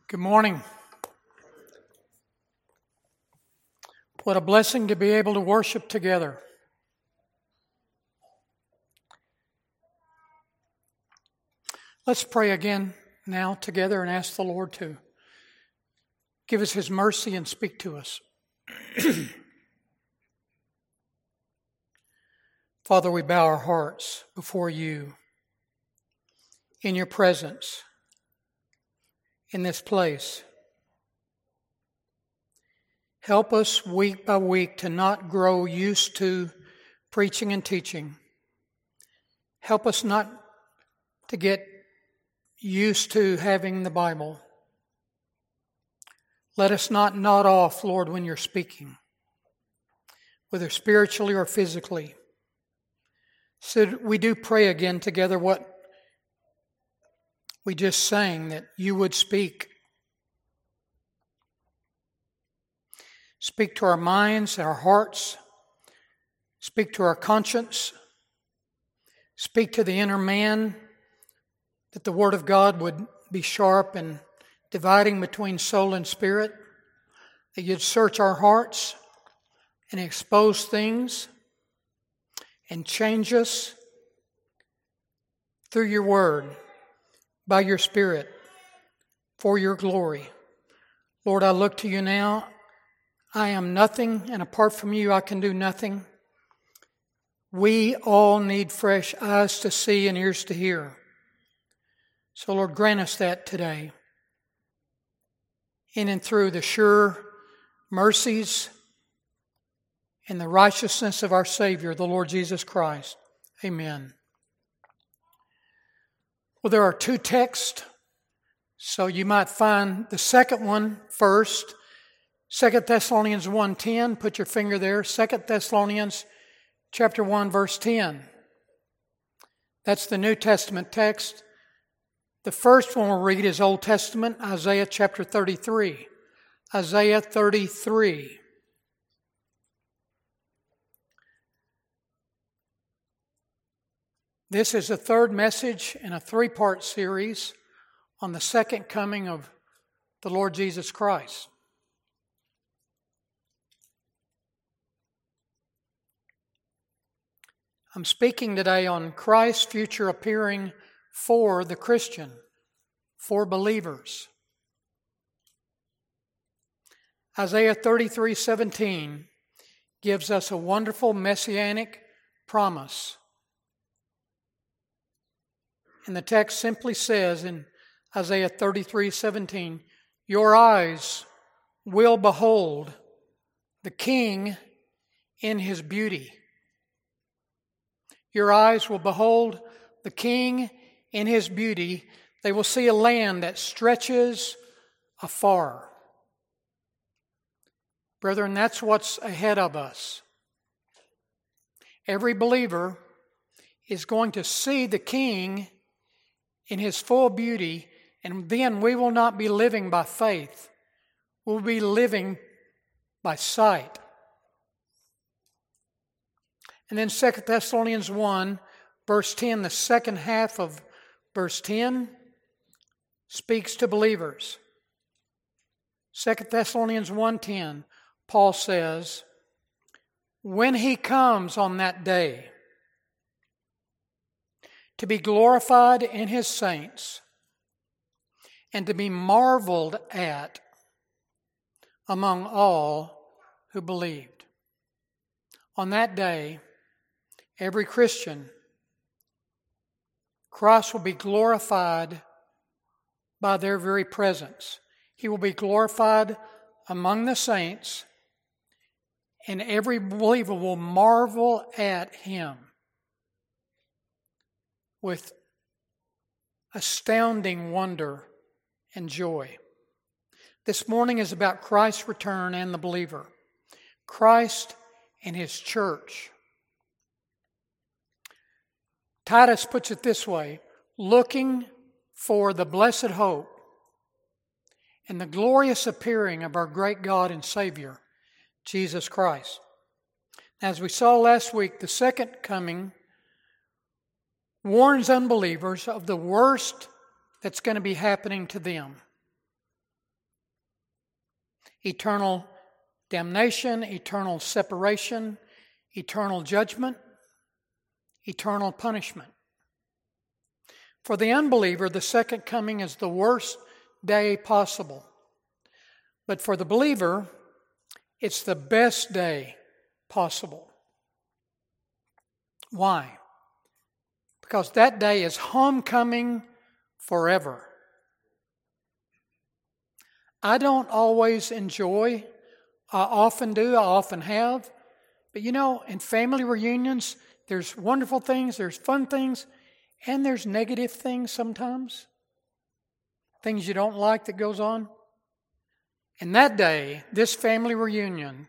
Good morning. What a blessing to be able to worship together. Let's pray again now together and ask the Lord to give us His mercy and speak to us. Father, we bow our hearts before You in Your presence in this place. Help us week by week to not grow used to preaching and teaching. Help us not to get used to having the Bible. Let us not nod off, Lord, when You're speaking, whether spiritually or physically. So we do pray again together what we just sang, that You would speak. Speak to our minds, our hearts. Speak to our conscience. Speak to the inner man, that the Word of God would be sharp and dividing between soul and spirit, that You'd search our hearts and expose things and change us through Your Word, by Your Spirit, for Your glory. Lord, I look to You now. I am nothing, and apart from You, I can do nothing. We all need fresh eyes to see and ears to hear. So, Lord, grant us that today. In and through the sure mercies and the righteousness of our Savior, the Lord Jesus Christ. Amen. Well, there are two texts, so you might find the second one first. 2 Thessalonians 1:10, put your finger there. 2 Thessalonians chapter 1, verse 10. That's the New Testament text. The first one we'll read is Old Testament, Isaiah chapter 33. Isaiah 33. This is the third message in a three-part series on the second coming of the Lord Jesus Christ. I'm speaking today on Christ's future appearing for the Christian, for believers. Isaiah 33:17 gives us a wonderful messianic promise. And the text simply says in Isaiah 33:17, "Your eyes will behold the King in His beauty." Your eyes will behold the King in His beauty. They will see a land that stretches afar. Brethren, that's what's ahead of us. Every believer is going to see the King in His full beauty, and then we will not be living by faith. We'll be living by sight. And then 2 Thessalonians 1, verse 10, the second half of verse 10, speaks to believers. 2 Thessalonians 1:10, Paul says, "When He comes on that day, to be glorified in His saints, and to be marveled at among all who believed." On that day, every Christian, Christ will be glorified by their very presence. He will be glorified among the saints, and every believer will marvel at Him with astounding wonder and joy. This morning is about Christ's return and the believer, Christ and His church. Titus puts it this way: looking for the blessed hope and the glorious appearing of our great God and Savior, Jesus Christ. As we saw last week, the second coming warns unbelievers of the worst that's going to be happening to them. eternal damnation, eternal separation, eternal judgment, eternal punishment. For the unbeliever, the second coming is the worst day possible. But for the believer, it's the best day possible. Why? Because that day is homecoming forever. I don't always enjoy, I often do, I often have. But in family reunions, there's wonderful things, there's fun things, and there's negative things sometimes. Things you don't like that goes on. And that day, this family reunion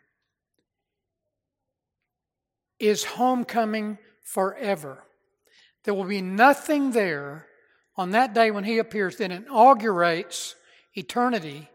is homecoming forever. There will be nothing there on that day when He appears that inaugurates eternity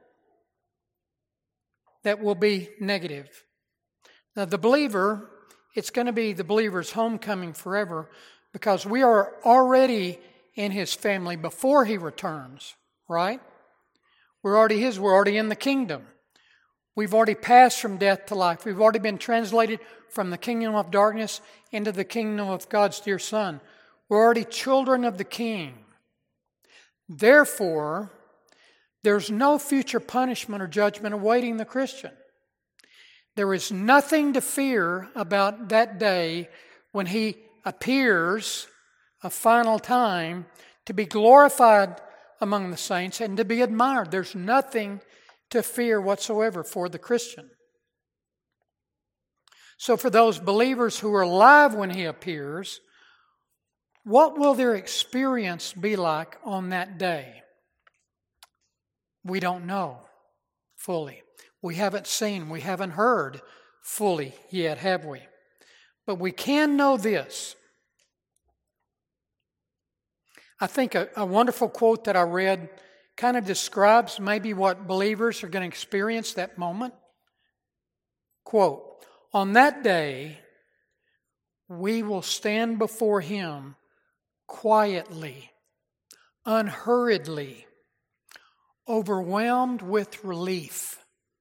that will be negative. Now, the believer, it's going to be the believer's homecoming forever because we are already in His family before He returns, right? We're already His. We're already in the kingdom. We've already passed from death to life. We've already been translated from the kingdom of darkness into the kingdom of God's dear Son. We're already children of the King. Therefore, there's no future punishment or judgment awaiting the Christian. There is nothing to fear about that day when He appears a final time to be glorified among the saints and to be admired. There's nothing to fear whatsoever for the Christian. So for those believers who are alive when He appears, what will their experience be like on that day? We don't know fully. We haven't seen, we haven't heard fully yet, have we? But we can know this. I think a wonderful quote that I read kind of describes maybe what believers are going to experience that moment. Quote, "On that day, we will stand before Him quietly, unhurriedly, overwhelmed with relief,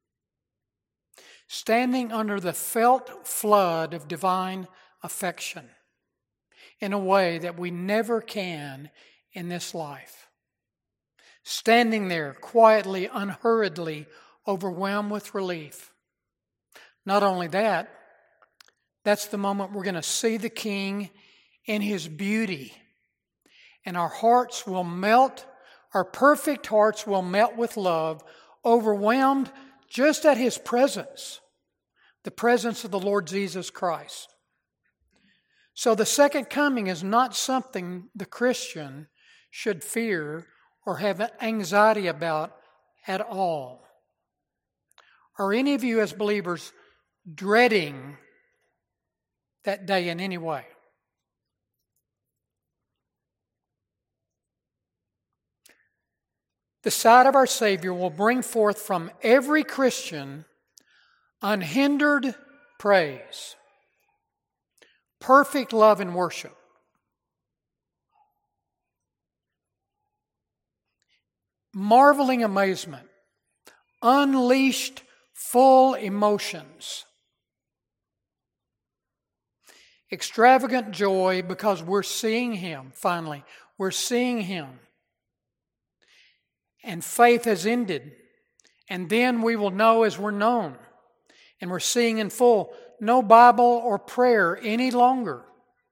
standing under the felt flood of divine affection in a way that we never can in this life. Standing there quietly, unhurriedly, overwhelmed with relief. Not only that, that's the moment we're going to see the King in His beauty. And our hearts will melt, our perfect hearts will melt with love, overwhelmed just at His presence, the presence of the Lord Jesus Christ. So the second coming is not something the Christian should fear or have anxiety about at all. Are any of you as believers dreading that day in any way? The sight of our Savior will bring forth from every Christian unhindered praise, perfect love and worship, marveling amazement, unleashed full emotions, extravagant joy because we're seeing Him finally. We're seeing Him. And faith has ended. And then we will know as we're known. And we're seeing in full. No Bible or prayer any longer.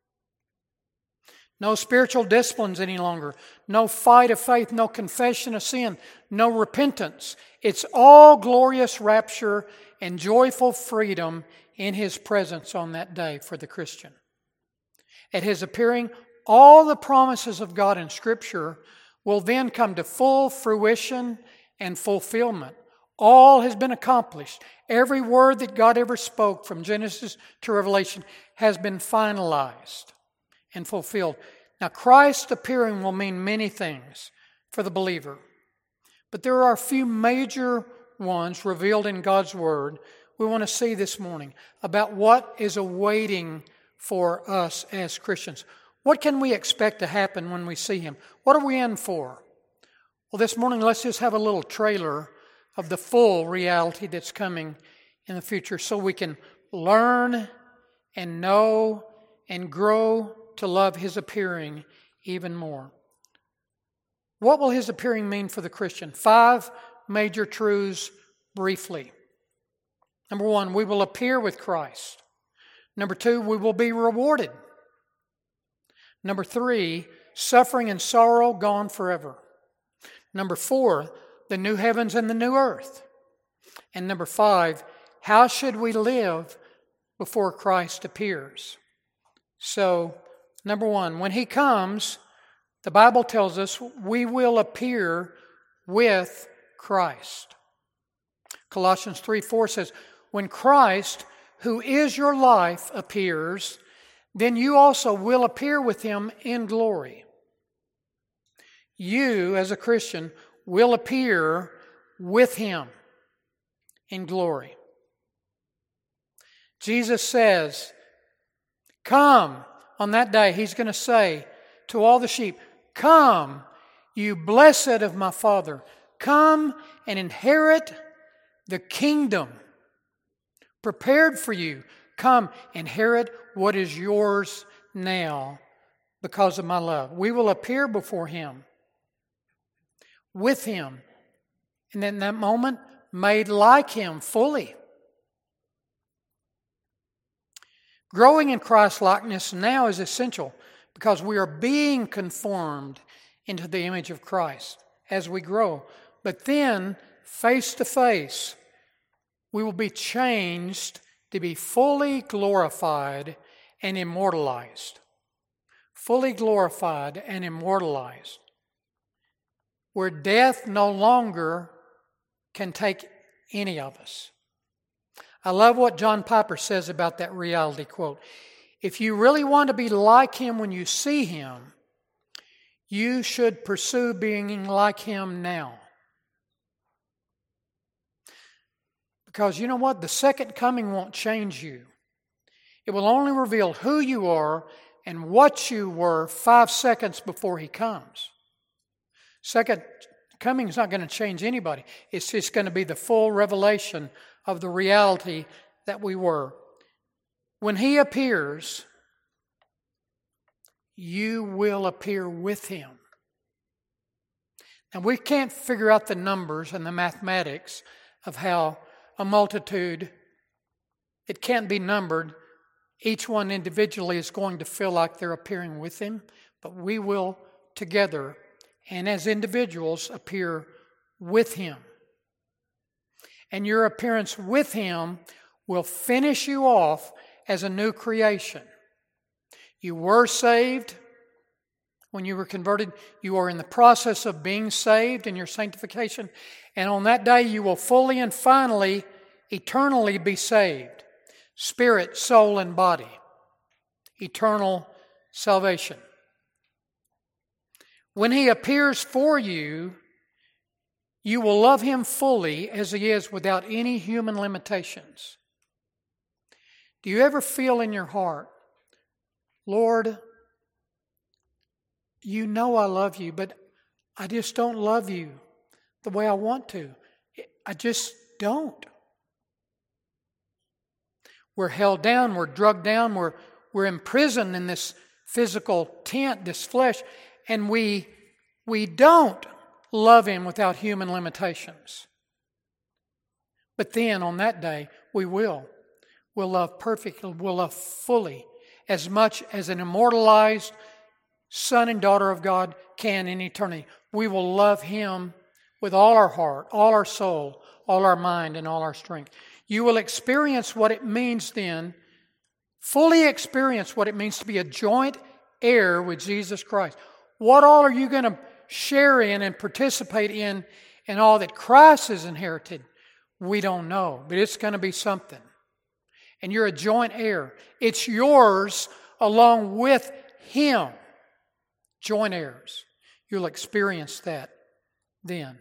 No spiritual disciplines any longer. No fight of faith. No confession of sin. No repentance. It's all glorious rapture and joyful freedom in His presence on that day for the Christian. At His appearing, all the promises of God in Scripture will then come to full fruition and fulfillment. All has been accomplished. Every word that God ever spoke from Genesis to Revelation has been finalized and fulfilled. Now, Christ's appearing will mean many things for the believer. But there are a few major ones revealed in God's Word we want to see this morning about what is awaiting for us as Christians. What can we expect to happen when we see Him? What are we in for? Well, this morning, let's just have a little trailer of the full reality that's coming in the future, so we can learn and know and grow to love His appearing even more. What will His appearing mean for the Christian? 5 major truths briefly. Number 1, we will appear with Christ. Number 2, we will be rewarded. Number 3, suffering and sorrow gone forever. Number 4, the new heavens and the new earth. And number 5, how should we live before Christ appears? So, number 1, when He comes, the Bible tells us we will appear with Christ. Colossians 3:4 says, when Christ, who is your life, appears, then you also will appear with Him in glory. You, as a Christian, will appear with Him in glory. Jesus says, come, on that day, He's going to say to all the sheep, come, you blessed of my Father, come and inherit the kingdom prepared for you. Come, inherit what is yours now because of my love. We will appear before Him, with Him, and in that moment, made like Him fully. Growing in Christ-likeness now is essential because we are being conformed into the image of Christ as we grow. But then, face to face, we will be changed to be fully glorified and immortalized. Fully glorified and immortalized. Where death no longer can take any of us. I love what John Piper says about that reality quote. If you really want to be like Him when you see Him, you should pursue being like Him now. Because you know what? The second coming won't change you. It will only reveal who you are and what you were 5 seconds before He comes. Second coming is not going to change anybody. It's just going to be the full revelation of the reality that we were. When He appears, you will appear with Him. Now, we can't figure out the numbers and the mathematics of how a multitude, it can't be numbered. Each one individually is going to feel like they're appearing with Him, but we will together and as individuals appear with Him. And your appearance with Him will finish you off as a new creation. You were saved when you were converted. You are in the process of being saved in your sanctification. And on that day, you will fully and finally, eternally be saved. Spirit, soul, and body. Eternal salvation. When He appears for you, you will love Him fully as He is without any human limitations. Do you ever feel in your heart, Lord, you know I love you, but I just don't love you the way I want to. I just don't. We're held down, we're drugged down, we're imprisoned in this physical tent, this flesh, and we don't love Him without human limitations. But then on that day, we will. We'll love perfectly, we'll love fully, as much as an immortalized son and daughter of God can in eternity. We will love Him with all our heart, all our soul, all our mind, and all our strength. You will experience what it means then, fully experience what it means to be a joint heir with Jesus Christ. What all are you going to share in and participate in all that Christ has inherited? We don't know, but it's going to be something. And you're a joint heir. It's yours along with Him. Joint heirs. You'll experience that then.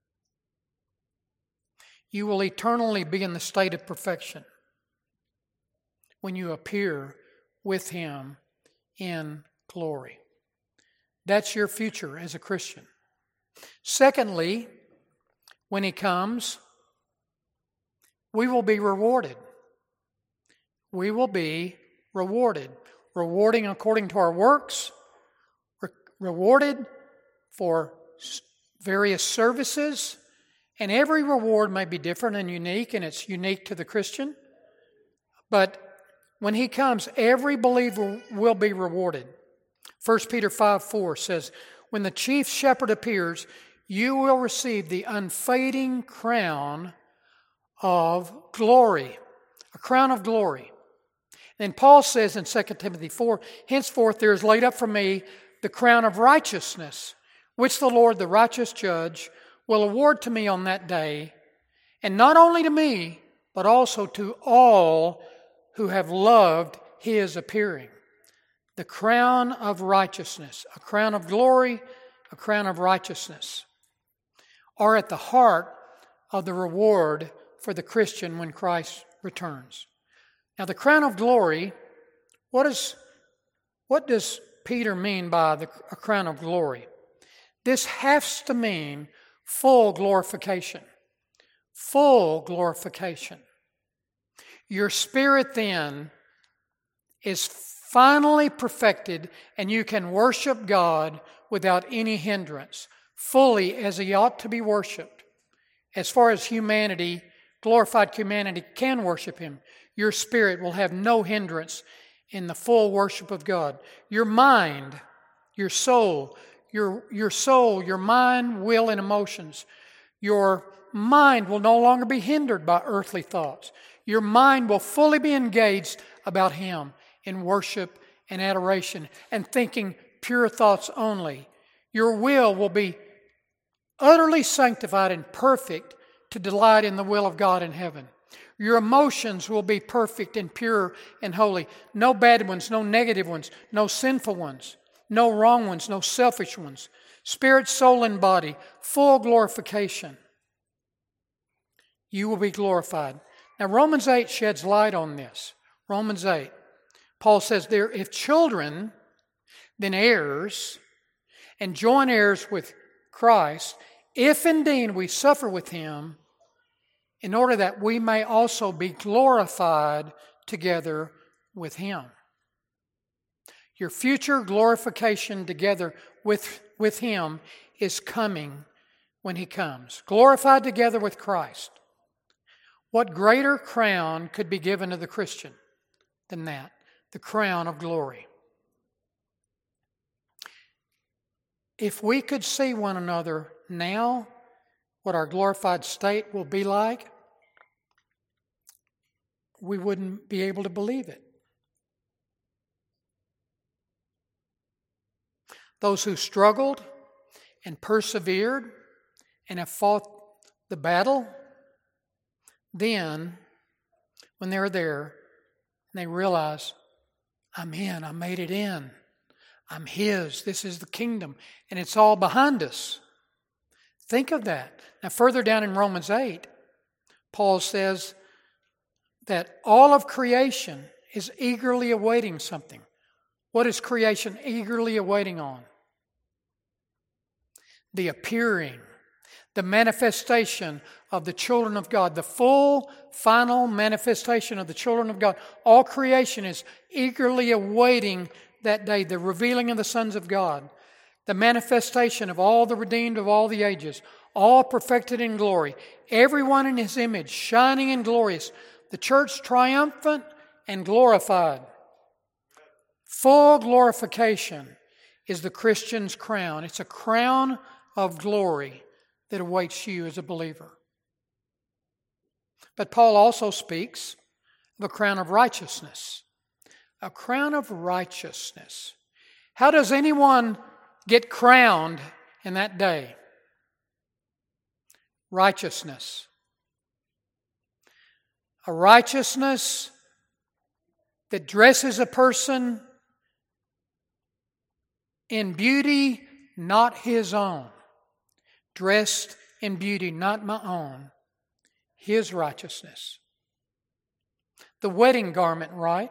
You will eternally be in the state of perfection when you appear with Him in glory. That's your future as a Christian. Secondly, when He comes, we will be rewarded. We will be rewarded. Rewarding according to our works, rewarded for various services, and every reward may be different and unique, and it's unique to the Christian. But when He comes, every believer will be rewarded. 1 Peter 5:4 says, when the chief shepherd appears, you will receive the unfading crown of glory. A crown of glory. And Paul says in 2 Timothy 4, henceforth there is laid up for me the crown of righteousness, which the Lord, the righteous judge, will award to me on that day, and not only to me, but also to all who have loved His appearing. The crown of righteousness, a crown of glory, a crown of righteousness, are at the heart of the reward for the Christian when Christ returns. Now, the crown of glory, what does Peter mean by a crown of glory? This has to mean full glorification. Full glorification. Your spirit then is finally perfected, and you can worship God without any hindrance, fully as He ought to be worshiped. As far as humanity, glorified humanity can worship Him, your spirit will have no hindrance in the full worship of God. Your mind, your soul, your mind, will, and emotions, your mind will no longer be hindered by earthly thoughts. Your mind will fully be engaged about Him in worship and adoration and thinking pure thoughts only. Your will be utterly sanctified and perfect to delight in the will of God in heaven. Your emotions will be perfect and pure and holy. No bad ones, no negative ones, no sinful ones, no wrong ones, no selfish ones. Spirit, soul, and body, full glorification. You will be glorified. Now, Romans 8 sheds light on this. Romans 8. Paul says there, if children, then heirs, and joint heirs with Christ, if indeed we suffer with Him, in order that we may also be glorified together with Him. Your future glorification together with Him is coming when He comes. Glorified together with Christ. What greater crown could be given to the Christian than that? The crown of glory. If we could see one another now, what our glorified state will be like, we wouldn't be able to believe it. Those who struggled and persevered and have fought the battle, then, when they're there, they realize, I'm in, I made it in. I'm His, this is the kingdom, and it's all behind us. Think of that. Now, further down in Romans 8, Paul says that all of creation is eagerly awaiting something. What is creation eagerly awaiting on? The appearing, the manifestation of the children of God, the full, final manifestation of the children of God. All creation is eagerly awaiting that day, the revealing of the sons of God, the manifestation of all the redeemed of all the ages, all perfected in glory, everyone in His image, shining and glorious, the church triumphant and glorified. Full glorification is the Christian's crown. It's a crown of glory that awaits you as a believer. But Paul also speaks of a crown of righteousness. A crown of righteousness. How does anyone get crowned in that day? Righteousness. A righteousness that dresses a person in beauty not his own. Dressed in beauty not my own. His righteousness. The wedding garment, right?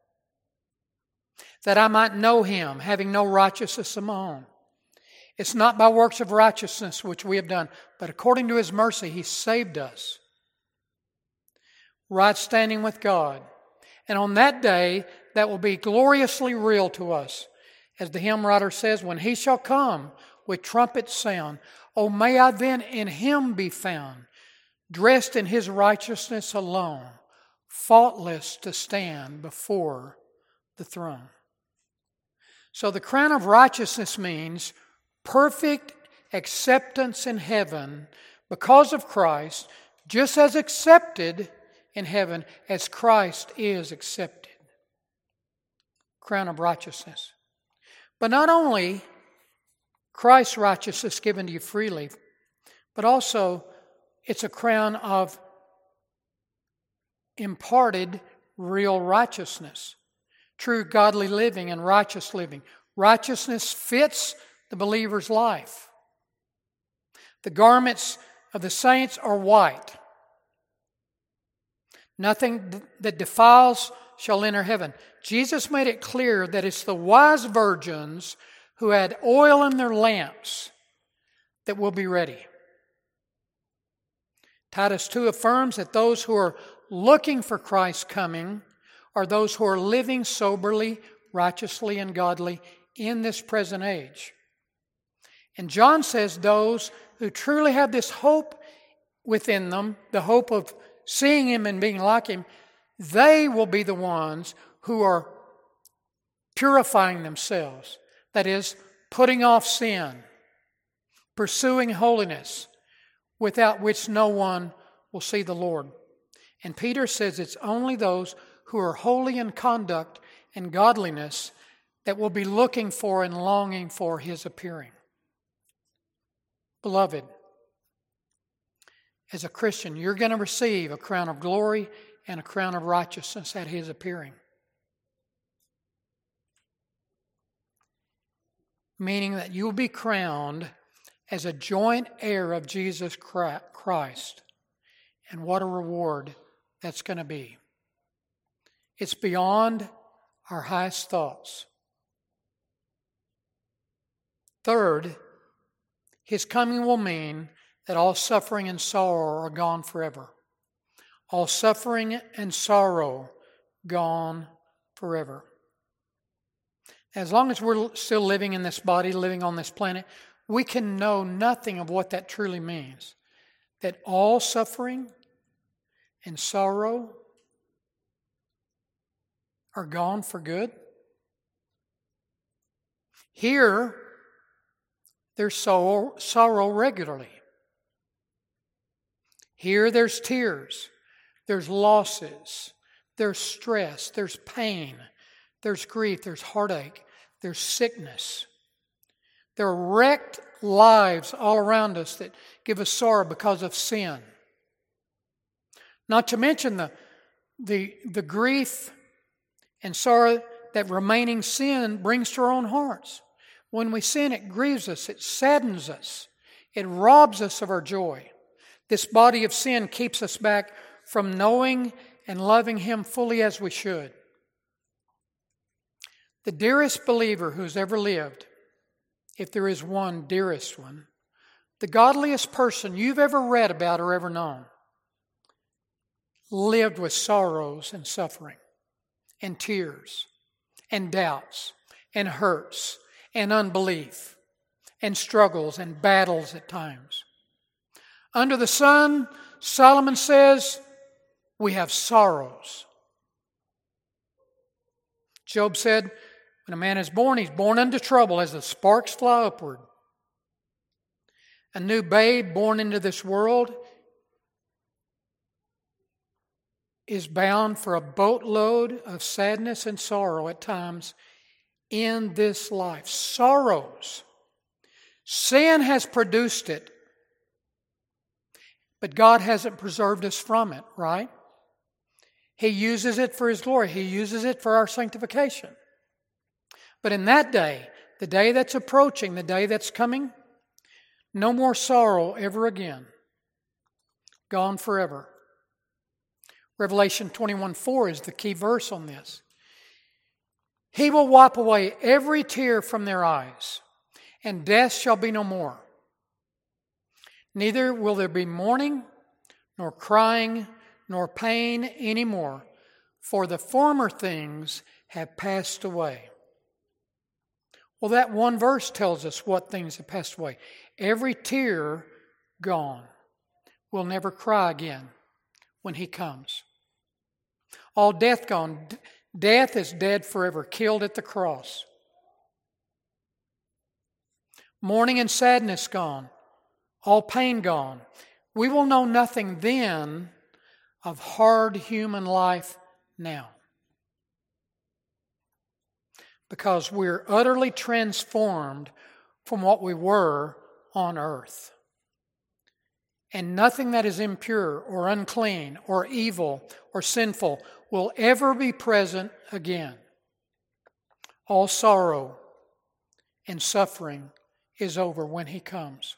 That I might know Him, having no righteousness of my own. It's not by works of righteousness which we have done, but according to His mercy He saved us. right standing with God. And on that day, that will be gloriously real to us. As the hymn writer says, when He shall come with trumpet sound, oh, may I then in Him be found, dressed in His righteousness alone, faultless to stand before the throne. So the crown of righteousness means perfect acceptance in heaven because of Christ, just as accepted in heaven as Christ is accepted. Crown of righteousness. But not only Christ's righteousness given to you freely, but also it's a crown of imparted real righteousness. True godly living and righteous living. Righteousness fits the believer's life. The garments of the saints are white. Nothing that defiles shall enter heaven. Jesus made it clear that it's the wise virgins who had oil in their lamps that will be ready. Titus 2 affirms that those who are looking for Christ's coming are those who are living soberly, righteously, and godly in this present age. And John says those who truly have this hope within them, the hope of seeing Him and being like Him, they will be the ones who are purifying themselves. That is, putting off sin, pursuing holiness, without which no one will see the Lord. And Peter says it's only those who are holy in conduct and godliness that will be looking for and longing for His appearing. Beloved, as a Christian, you're going to receive a crown of glory and a crown of righteousness at His appearing. Meaning that you'll be crowned as a joint heir of Jesus Christ. And what a reward that's going to be. It's beyond our highest thoughts. Third, His coming will mean that all suffering and sorrow are gone forever. All suffering and sorrow gone forever. As long as we're still living in this body, living on this planet, we can know nothing of what that truly means. That all suffering and sorrow are gone for good. Here, there's sorrow regularly. Here, there's tears. There's losses. There's stress. There's pain. There's grief. There's heartache. There's sickness. There are wrecked lives all around us that give us sorrow because of sin. Not to mention the grief and sorrow that remaining sin brings to our own hearts. When we sin, it grieves us, it saddens us, it robs us of our joy. This body of sin keeps us back from knowing and loving Him fully as we should. The dearest believer who's ever lived, if there is one dearest one, the godliest person you've ever read about or ever known, lived with sorrows and suffering and tears and doubts and hurts and unbelief and struggles and battles at times. Under the sun, Solomon says, we have sorrows. Job said, when a man is born, he's born unto trouble as the sparks fly upward. A new babe born into this world is bound for a boatload of sadness and sorrow at times in this life. Sorrows. Sin has produced it, but God hasn't preserved us from it, right? He uses it for His glory. He uses it for our sanctification. But in that day, the day that's approaching, the day that's coming, no more sorrow ever again. Gone forever. Revelation 21:4 is the key verse on this. He will wipe away every tear from their eyes, and death shall be no more. Neither will there be mourning, nor crying, nor pain any more, for the former things have passed away. Well, that one verse tells us what things have passed away. Every tear gone. We'll never cry again when He comes. All death gone. Death is dead forever, killed at the cross. Mourning and sadness gone. All pain gone. We will know nothing then of hard human life now. Because we're utterly transformed from what we were on earth. And nothing that is impure or unclean or evil or sinful will ever be present again. All sorrow and suffering is over when He comes.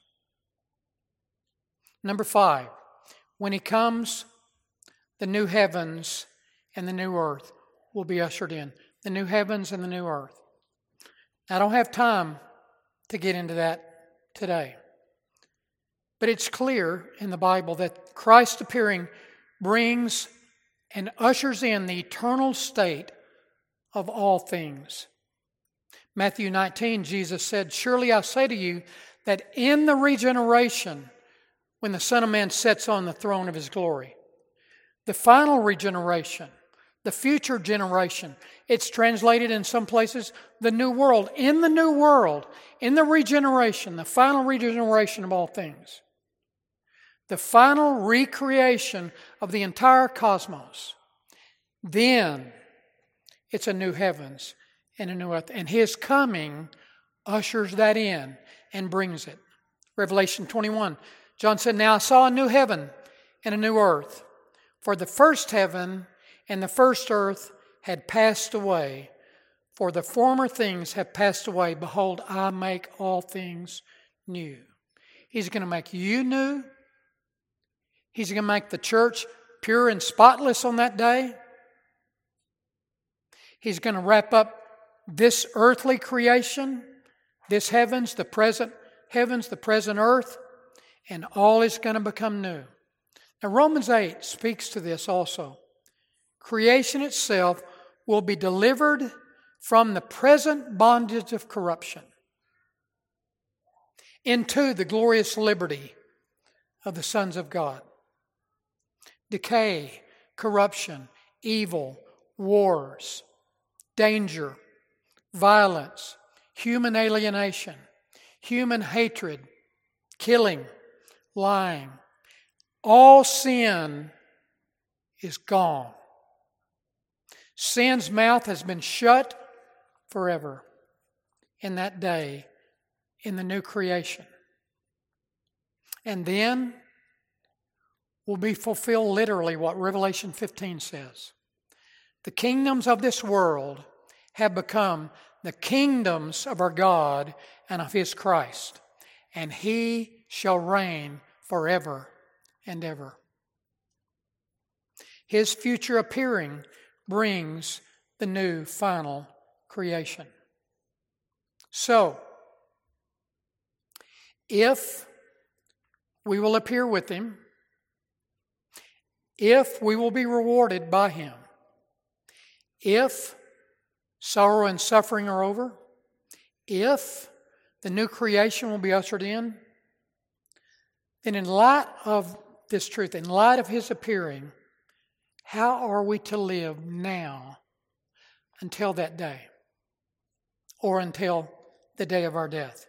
Number 5, when He comes, the new heavens and the new earth will be ushered in. The new heavens and the new earth. I don't have time to get into that today. But it's clear in the Bible that Christ appearing brings and ushers in the eternal state of all things. Matthew 19, Jesus said, "Surely I say to you that in the regeneration, when the Son of Man sits on the throne of His glory, the final regeneration, the future generation, it's translated in some places, the new world. In the new world, in the regeneration, the final regeneration of all things, the final recreation of the entire cosmos, then it's a new heavens and a new earth. And His coming ushers that in and brings it. Revelation 21, John said, "Now I saw a new heaven and a new earth. For the first heaven and the first earth had passed away, for the former things have passed away. Behold, I make all things new." He's going to make you new. He's going to make the church pure and spotless on that day. He's going to wrap up this earthly creation, this heavens, the present earth, and all is going to become new. Now, Romans 8 speaks to this also. Creation itself will be delivered from the present bondage of corruption into the glorious liberty of the sons of God. Decay, corruption, evil, wars, danger, violence, human alienation, human hatred, killing, lying, all sin is gone. Sin's mouth has been shut forever in that day in the new creation. And then will be fulfilled literally what Revelation 15 says. The kingdoms of this world have become the kingdoms of our God and of His Christ, and He shall reign forever and ever. His future appearing brings the new final creation. So, if we will appear with Him, if we will be rewarded by Him, if sorrow and suffering are over, if the new creation will be ushered in, then in light of this truth, in light of His appearing, how are we to live now until that day, or until the day of our death?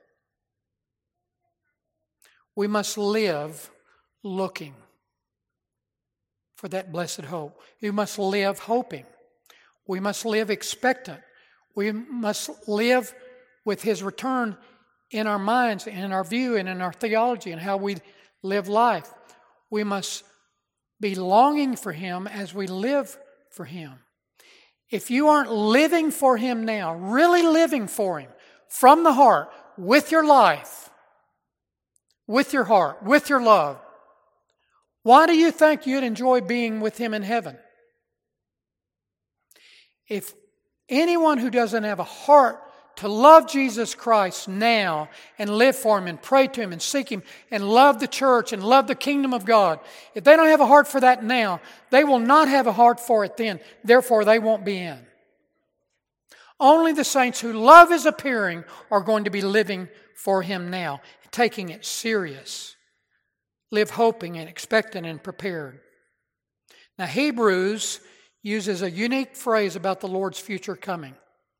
We must live looking for that blessed hope. We must live hoping. We must live expectant. We must live with His return in our minds and in our view and in our theology and how we live life. We must be longing for Him as we live for Him. If you aren't living for Him now, really living for Him from the heart, with your life, with your heart, with your love, why do you think you'd enjoy being with Him in heaven? If anyone who doesn't have a heart to love Jesus Christ now and live for Him and pray to Him and seek Him and love the church and love the kingdom of God, if they don't have a heart for that now, they will not have a heart for it then. Therefore, they won't be in. Only the saints who love His appearing are going to be living for Him now, taking it serious. Live hoping and expectant and prepared. Now, Hebrews uses a unique phrase about the Lord's future coming.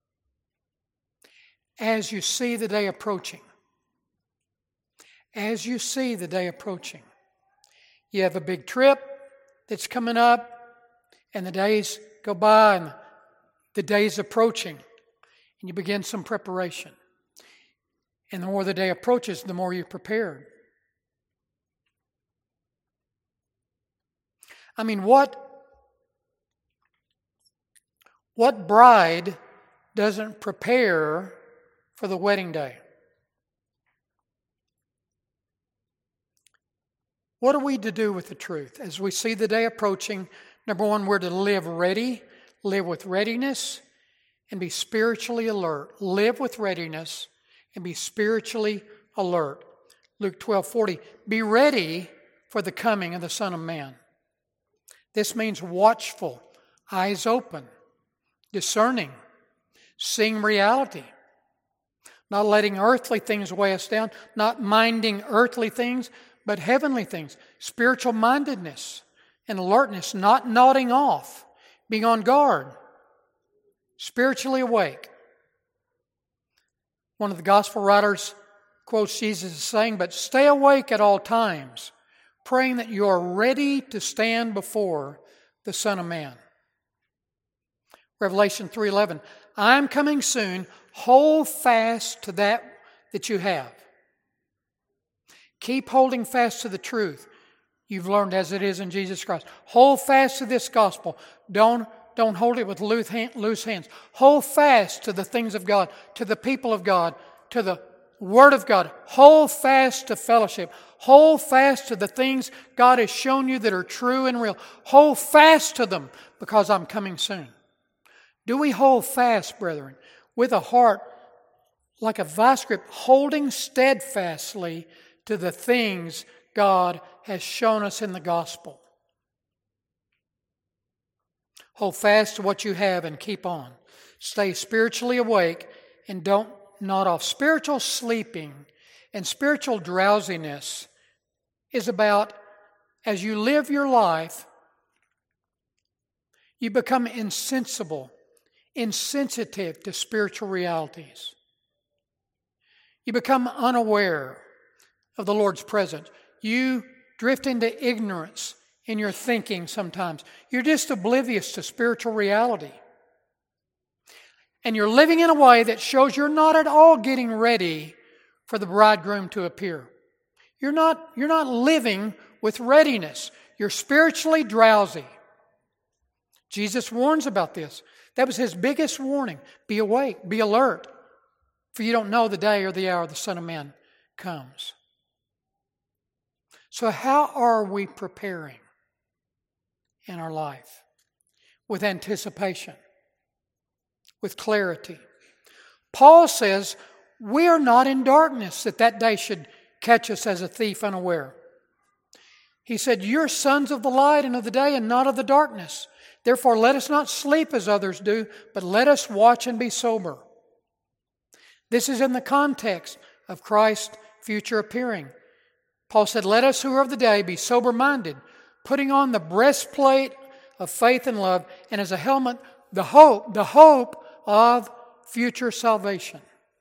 As you see the day approaching. As you see the day approaching. You have a big trip that's coming up, and the days go by, and the day's approaching, and you begin some preparation. And the more the day approaches, the more you're prepared. I mean, what bride doesn't prepare for the wedding day? What are we to do with the truth? As we see the day approaching, number one, we're to live ready, live with readiness, and be spiritually alert. Live with readiness and be spiritually alert. Luke 12:40, be ready for the coming of the Son of Man. This means watchful, eyes open, discerning, seeing reality, not letting earthly things weigh us down, not minding earthly things, but heavenly things, spiritual mindedness and alertness, not nodding off, being on guard, spiritually awake. One of the gospel writers quotes Jesus as saying, but stay awake at all times, praying that you are ready to stand before the Son of Man. Revelation 3:11, I'm coming soon, hold fast to that you have. Keep holding fast to the truth you've learned as it is in Jesus Christ. Hold fast to this gospel. Don't hold it with loose hands. Hold fast to the things of God, to the people of God, to the Word of God. Hold fast to fellowship. Hold fast to the things God has shown you that are true and real. Hold fast to them because I'm coming soon. Do we hold fast, brethren, with a heart like a vice grip, holding steadfastly to the things God has shown us in the gospel? Hold fast to what you have and keep on. Stay spiritually awake and don't nod off. Spiritual sleeping and spiritual drowsiness is about, as you live your life, you become insensitive to spiritual realities. You become unaware of the Lord's presence. You drift into ignorance in your thinking sometimes. You're just oblivious to spiritual reality. And you're living in a way that shows you're not at all getting ready for the bridegroom to appear. You're not living with readiness. You're spiritually drowsy. Jesus warns about this. That was His biggest warning. Be awake, be alert, for you don't know the day or the hour the Son of Man comes. So how are we preparing in our life? With anticipation, with clarity. Paul says we are not in darkness, that day should catch us as a thief unaware. He said, you're sons of the light and of the day and not of the darkness. Therefore, let us not sleep as others do, but let us watch and be sober. This is in the context of Christ's future appearing. Paul said, let us who are of the day be sober-minded, putting on the breastplate of faith and love, and as a helmet, the hope of future salvation.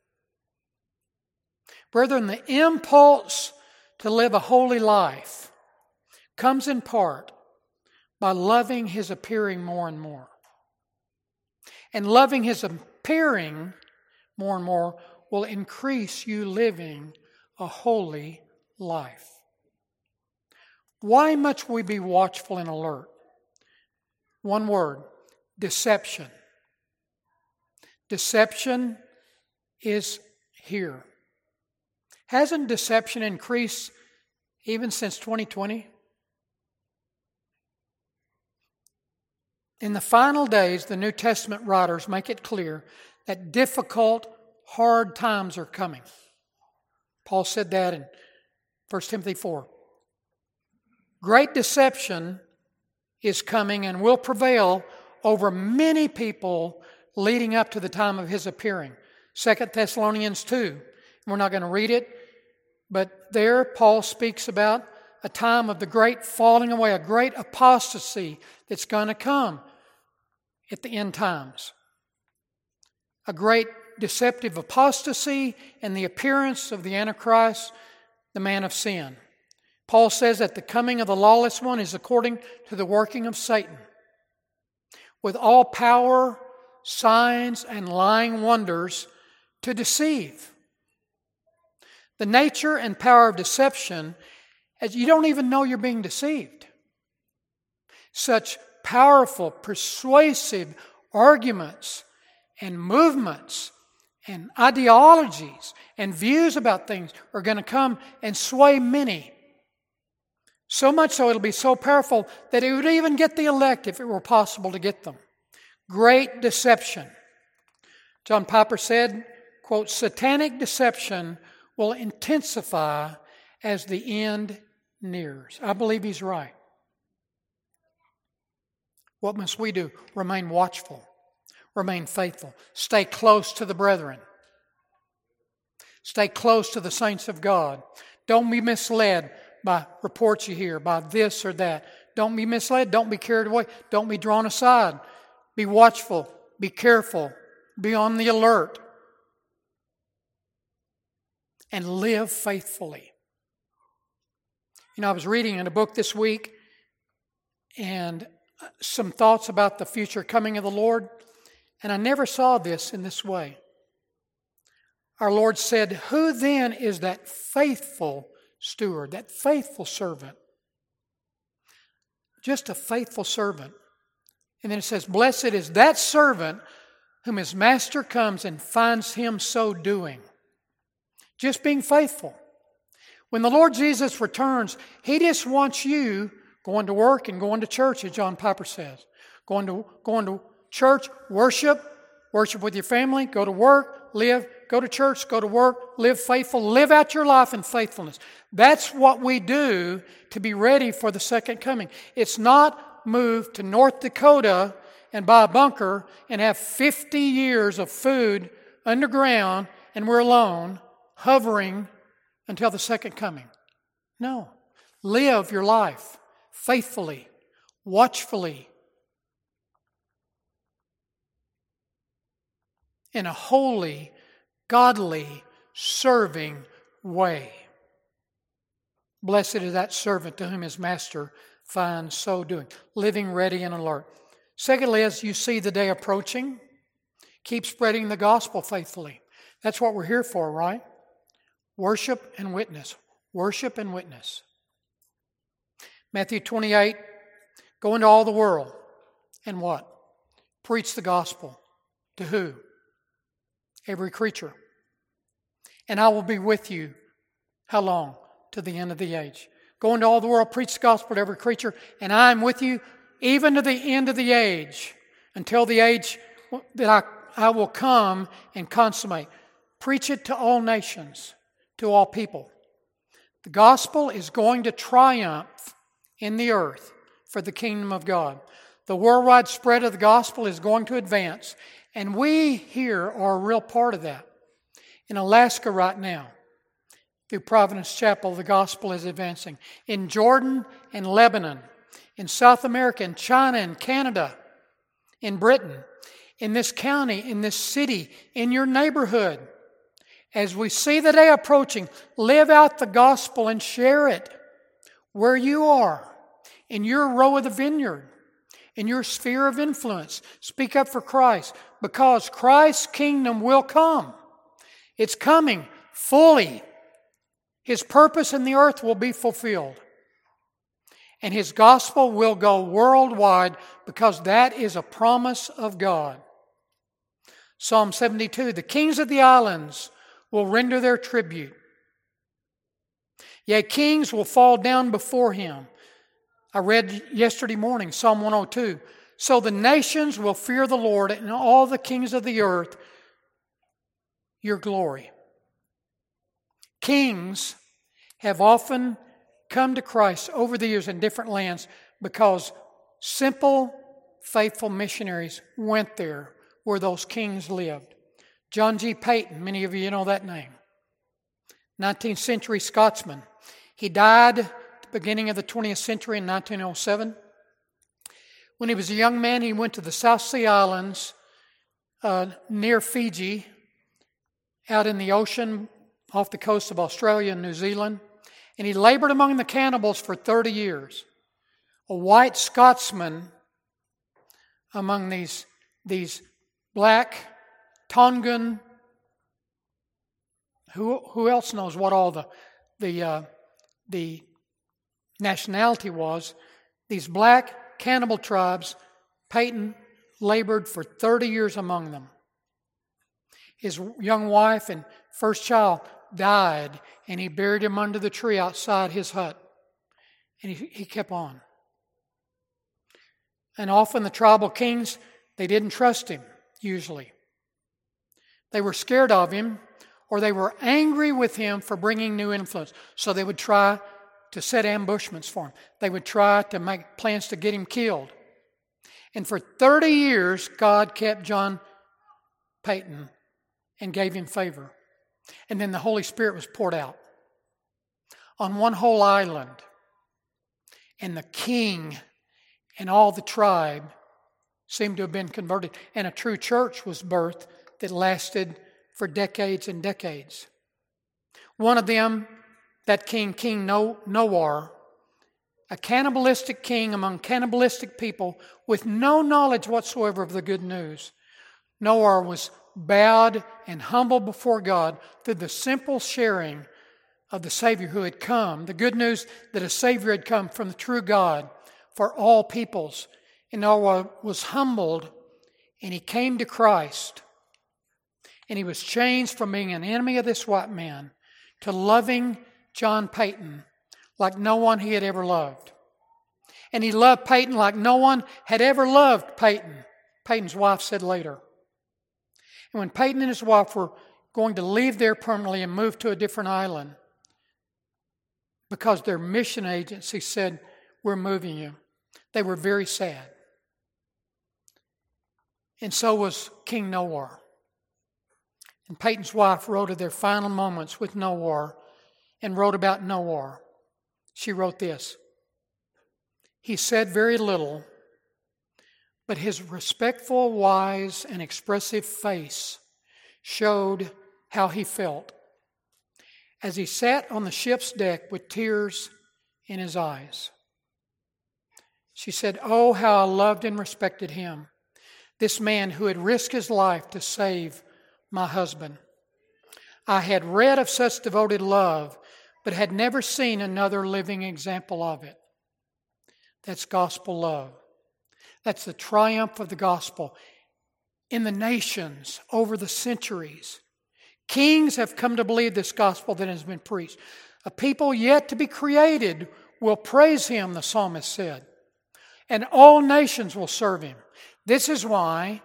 Brethren, the impulse to live a holy life comes in part by loving His appearing more and more. And loving His appearing more and more will increase you living a holy life. Why must we be watchful and alert? One word, deception. Deception is here. Hasn't deception increased even since 2020? In the final days, the New Testament writers make it clear that difficult, hard times are coming. Paul said that in 1 Timothy 4. Great deception is coming and will prevail over many people leading up to the time of his appearing. 2 Thessalonians 2. We're not going to read it, but there Paul speaks about a time of the great falling away, a great apostasy that's going to come at the end times. A great deceptive apostasy and the appearance of the Antichrist, the man of sin. Paul says that the coming of the lawless one is according to the working of Satan, with all power, signs, and lying wonders to deceive. The nature and power of deception is you don't even know you're being deceived. Such powerful, persuasive arguments and movements and ideologies and views about things are going to come and sway many. So much so it'll be so powerful that it would even get the elect if it were possible to get them. Great deception. John Piper said, quote, "Satanic deception will intensify as the end nears." I believe he's right. What must we do? Remain watchful. Remain faithful. Stay close to the brethren. Stay close to the saints of God. Don't be misled by reports you hear, by this or that. Don't be misled. Don't be carried away. Don't be drawn aside. Be watchful. Be careful. Be on the alert. And live faithfully. You know, I was reading in a book this week and some thoughts about the future coming of the Lord, and I never saw this in this way. Our Lord said, "Who then is that faithful steward, that faithful servant?" Just a faithful servant. And then it says, "Blessed is that servant whom his master comes and finds him so doing." Just being faithful. When the Lord Jesus returns, He just wants you going to work and going to church, as John Piper says. Going to church, worship with your family, go to work, live, go to church, go to work, live faithful, live out your life in faithfulness. That's what we do to be ready for the second coming. It's not move to North Dakota and buy a bunker and have 50 years of food underground and we're alone, hovering until the second coming. No. Live your life faithfully, watchfully, in a holy, godly, serving way. Blessed is that servant to whom his master finds so doing. Living ready and alert. Secondly, as you see the day approaching, keep spreading the gospel faithfully. That's what we're here for, right? Worship and witness. Worship and witness. Matthew 28, go into all the world and what? Preach the gospel. To who? Every creature. And I will be with you. How long? To the end of the age. Go into all the world, preach the gospel to every creature, and I am with you even to the end of the age, until the age that I will come and consummate. Preach it to all nations, to all people. The gospel is going to triumph in the earth for the kingdom of God. The worldwide spread of the gospel is going to advance, and we here are a real part of that. In Alaska right now, through Providence Chapel, the gospel is advancing. In Jordan and Lebanon, in South America, in China and Canada, in Britain, in this county, in this city, in your neighborhood. As we see the day approaching, live out the gospel and share it where you are, in your row of the vineyard, in your sphere of influence. Speak up for Christ, because Christ's kingdom will come. It's coming fully. His purpose in the earth will be fulfilled. And His gospel will go worldwide, because that is a promise of God. Psalm 72, the kings of the islands will render their tribute. Yea, kings will fall down before Him. I read yesterday morning, Psalm 102. So the nations will fear the Lord, and all the kings of the earth your glory. Kings have often come to Christ over the years in different lands because simple, faithful missionaries went there where those kings lived. John G. Paton, many of you know that name. 19th century Scotsman. He died at the beginning of the 20th century in 1907. When he was a young man, he went to the South Sea Islands near Fiji, out in the ocean off the coast of Australia and New Zealand, and he labored among the cannibals for 30 years. A white Scotsman among these black Tongan, who else knows what all the nationality was, these black cannibal tribes. Paton labored for 30 years among them. His young wife and first child died, and he buried him under the tree outside his hut. And he kept on. And often the tribal kings, they didn't trust him, usually. They were scared of him, or they were angry with him for bringing new influence. So they would try to set ambushments for him. They would try to make plans to get him killed. And for 30 years, God kept John Paton and gave him favor. And then the Holy Spirit was poured out on one whole island. And the king and all the tribe seemed to have been converted. And a true church was birthed that lasted for decades and decades. One of them, that king, King Nowar, a cannibalistic king among cannibalistic people with no knowledge whatsoever of the good news. Nowar was bowed and humble before God through the simple sharing of the Savior who had come, the good news that a Savior had come from the true God for all peoples. And Nowar was humbled, and he came to Christ. And he was changed from being an enemy of this white man to loving John Paton like no one he had ever loved. And he loved Paton like no one had ever loved Paton, Paton's wife said later. And when Paton and his wife were going to leave there permanently and move to a different island, because their mission agency said, "We're moving you," they were very sad. And so was King Nowar. And Paton's wife wrote of their final moments with Nowar and wrote about Nowar. She wrote this: "He said very little, but his respectful, wise, and expressive face showed how he felt as he sat on the ship's deck with tears in his eyes." She said, "Oh, how I loved and respected him, this man who had risked his life to save my husband. I had read of such devoted love, but had never seen another living example of it." That's gospel love. That's the triumph of the gospel in the nations over the centuries. Kings have come to believe this gospel that has been preached. A people yet to be created will praise him, the psalmist said. And all nations will serve him. This is why,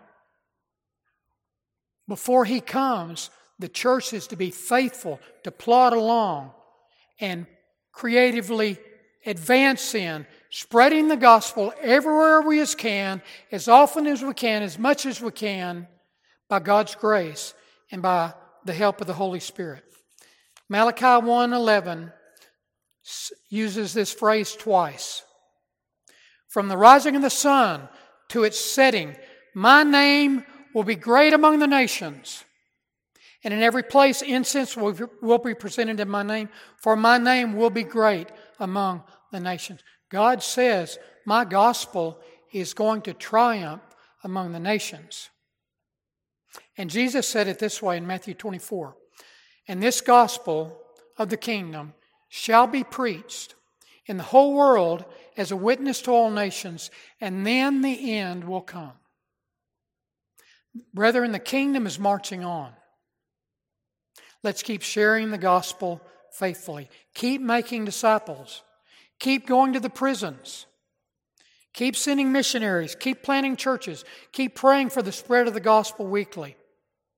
before he comes, the church is to be faithful, to plod along and creatively advance in spreading the gospel everywhere we can, as often as we can, as much as we can, by God's grace and by the help of the Holy Spirit. Malachi 1:11 uses this phrase twice. "From the rising of the sun to its setting, my name will be great among the nations. And in every place incense will be presented in my name, for my name will be great among the nations." God says, my gospel is going to triumph among the nations. And Jesus said it this way in Matthew 24. "And this gospel of the kingdom shall be preached in the whole world as a witness to all nations, and then the end will come." Brethren, the kingdom is marching on. Let's keep sharing the gospel faithfully. Keep making disciples. Keep going to the prisons. Keep sending missionaries. Keep planting churches. Keep praying for the spread of the gospel weekly.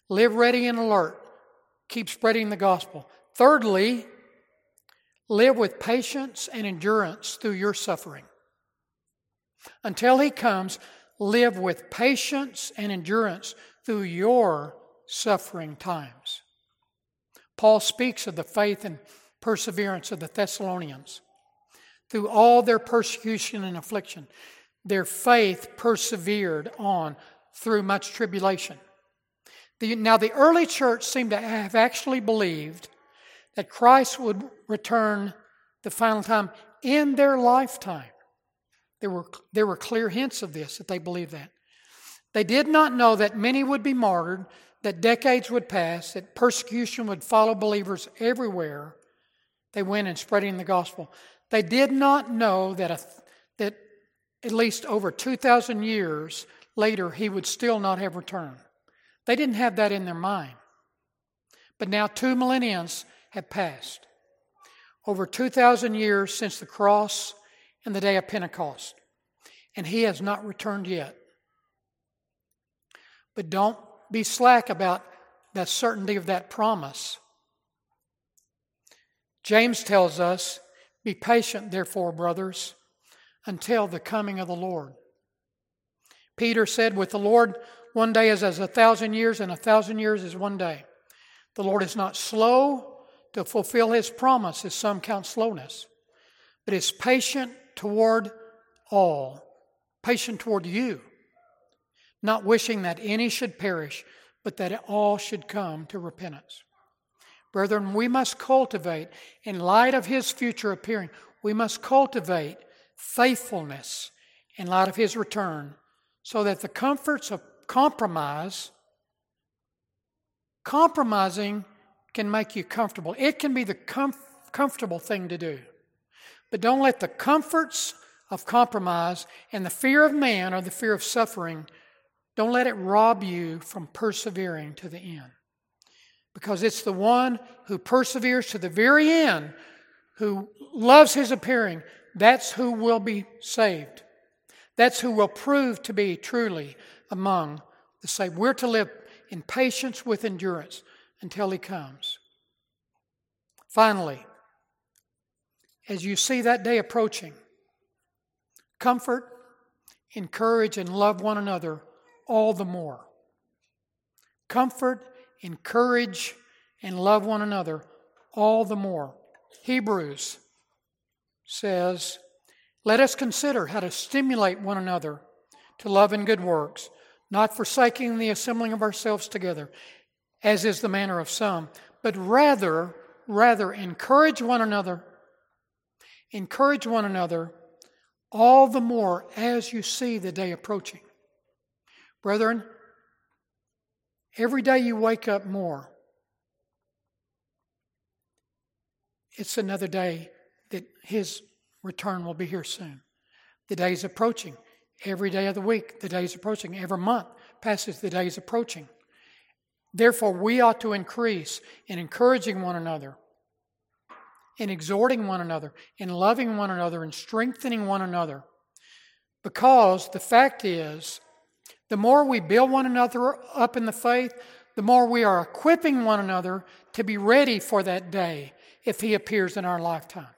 Live ready and alert. Keep spreading the gospel. Thirdly, live with patience and endurance through your suffering. Until He comes, live with patience and endurance through your suffering times. Paul speaks of the faith and perseverance of the Thessalonians. Through all their persecution and affliction, their faith persevered on through much tribulation. Now, the early church seemed to have actually believed that Christ would return the final time in their lifetime. There were clear hints of this, that they believed that. They did not know that many would be martyred, that decades would pass, that persecution would follow believers everywhere they went in spreading the gospel. They did not know that at least over 2,000 years later, He would still not have returned. They didn't have that in their mind. But now 2 millennia have passed. Over 2,000 years since the cross and the day of Pentecost. And He has not returned yet. But don't be slack about the certainty of that promise. James tells us, "Be patient, therefore, brothers, until the coming of the Lord." Peter said, "With the Lord, one day is as 1,000 years, and 1,000 years is one day. The Lord is not slow to fulfill His promise, as some count slowness, but is patient toward all, patient toward you, not wishing that any should perish, but that all should come to repentance." Brethren, we must cultivate, in light of His future appearing, we must cultivate faithfulness in light of His return, so that the comforts of compromising can make you comfortable. It can be the comfortable thing to do. But don't let the comforts of compromise and the fear of man or the fear of suffering, don't let it rob you from persevering to the end. Because it's the one who perseveres to the very end, who loves His appearing, that's who will be saved. That's who will prove to be truly among the saved. We're to live in patience with endurance until He comes. Finally, as you see that day approaching, comfort, encourage, and love one another all the more. Comfort, encourage, and love one another all the more. Hebrews says, "Let us consider how to stimulate one another to love and good works, not forsaking the assembling of ourselves together, as is the manner of some, but rather encourage one another all the more as you see the day approaching." Brethren, every day you wake up more, it's another day that His return will be here soon. The day is approaching. Every day of the week, the day is approaching. Every month passes, the day is approaching. Therefore, we ought to increase in encouraging one another, in exhorting one another, in loving one another, in strengthening one another. Because the fact is, the more we build one another up in the faith, the more we are equipping one another to be ready for that day if He appears in our lifetime.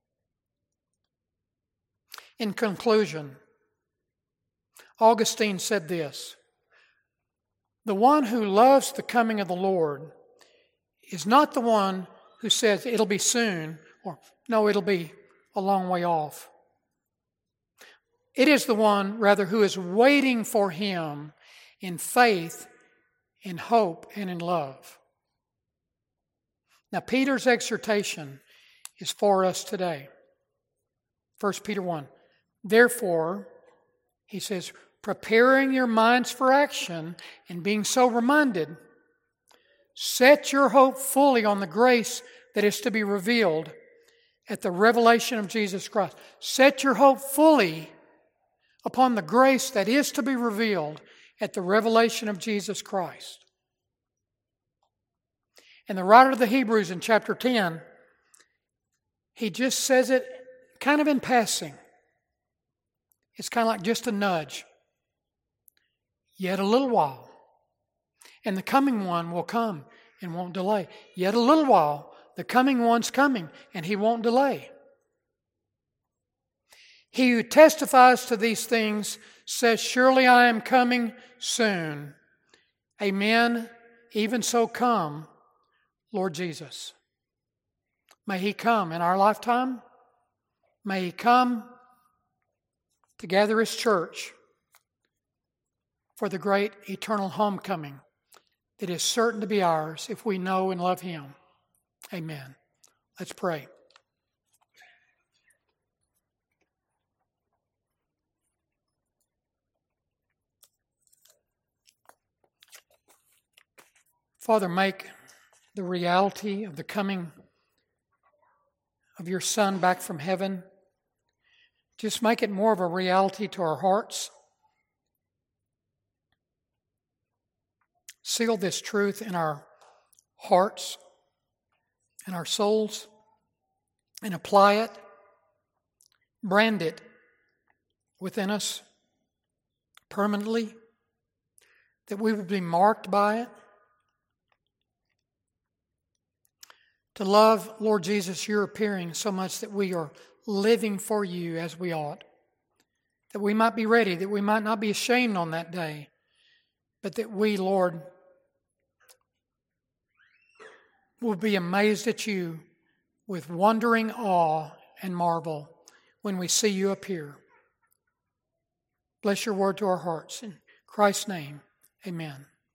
In conclusion, Augustine said this: "The one who loves the coming of the Lord is not the one who says it'll be soon, or no, it'll be a long way off. It is the one, rather, who is waiting for Him in faith, in hope, and in love." Now, Peter's exhortation is for us today. 1 Peter 1. "Therefore," he says, "preparing your minds for action and being so reminded, set your hope fully on the grace that is to be revealed at the revelation of Jesus Christ." Set your hope fully upon the grace that is to be revealed at the revelation of Jesus Christ. And the writer of the Hebrews in chapter 10, he just says it kind of in passing. It's kind of like just a nudge. Yet a little while, And the coming one will come and won't delay. Yet a little while, the coming one's coming, and he won't delay. He who testifies to these things says, surely I am coming soon. Amen. Even so come, Lord Jesus. May he come in our lifetime. May he come to gather his church for the great eternal homecoming that is certain to be ours if we know and love him. Amen. Let's pray. Father, make the reality of the coming of your Son back from heaven, just make it more of a reality to our hearts. Seal this truth in our hearts and our souls and apply it, brand it within us permanently, that we would be marked by it. To love, Lord Jesus, your appearing so much that we are living for you as we ought. That we might be ready, that we might not be ashamed on that day, but that we, Lord, will be amazed at you with wondering awe and marvel when we see you appear. Bless your word to our hearts. In Christ's name, amen.